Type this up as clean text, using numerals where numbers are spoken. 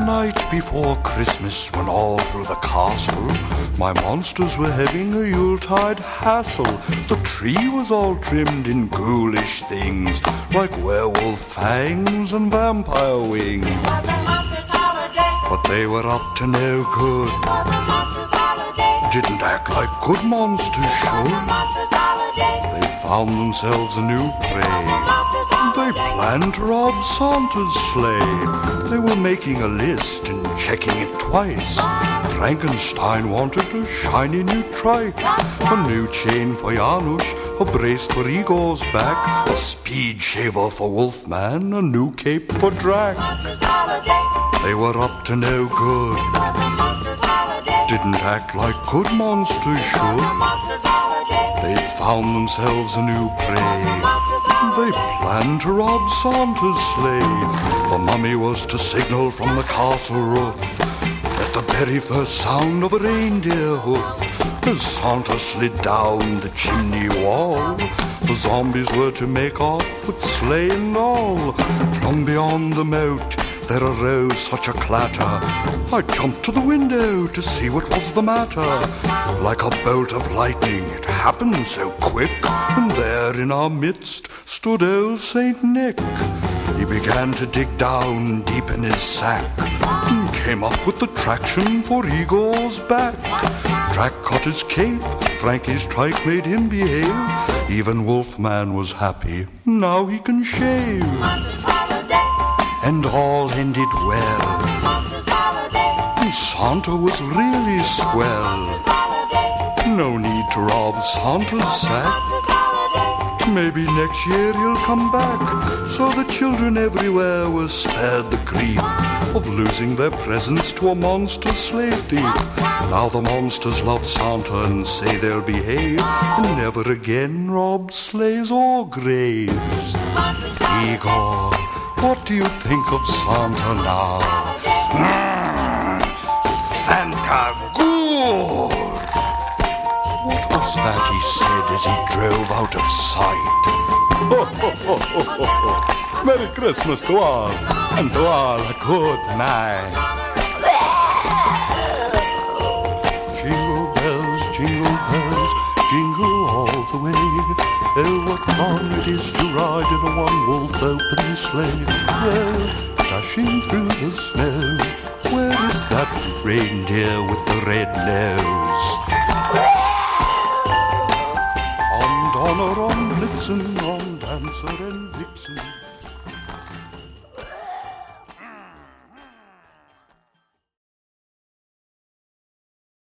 night before Christmas, when all through the castle my monsters were having a Yuletide hassle. The tree was all trimmed in ghoulish things, like werewolf fangs and vampire wings. It was a monster's holiday. But they were up to no good. It was a monster's holiday. Didn't act like good monsters It was a should. monster's holiday. They found themselves a new prey. Monster's They holiday. planned to rob Santa's sleigh. They were making a list and checking it twice. Frankenstein wanted a shiny new trike, a new chain for Janusz, a brace for Igor's back, a speed shaver for Wolfman, a new cape for Drac. Monster's holiday. They were up to no good. It was a monster's holiday. Didn't act like good monsters It was a should. monster's holiday. They'd found themselves a new prey. Monster's They holiday. planned to rob Santa's sleigh. The mummy was to signal from the castle roof at the very first sound of a reindeer hoof. As Santa slid down the chimney wall, the zombies were to make off with sleigh and all. From beyond the moat there arose such a clatter, I jumped to the window to see what was the matter. Like a bolt of lightning it happened so quick, and there in our midst stood old Saint Nick. He began to dig down deep in his sack, and came up with the traction for Igor's back. Drac caught his cape, Frankie's trike made him behave. Even Wolfman was happy, now he can shave. Monster's holiday. And all ended well, Monster's holiday. and Santa was really swell. Monster's holiday. No need to rob Santa's sack. Monster's holiday. Maybe next year he'll come back. So the children everywhere were spared the grief of losing their presents to a monster slave thief. Now the monsters love Santa and say they'll behave, and never again rob sleighs or graves. Monster's holiday. Igor, what do you think of Santa now? Santa, good! What was that he said as he drove out of sight? Merry Christmas to all, and to all a good night. Jingle bells, jingle all the way. Oh, what fun it is to ride in a one-wolf open sleigh. Well, dashing through the snow, where is that reindeer with the red nose? On Donner, on Blitzen, on Dancer and Vixen.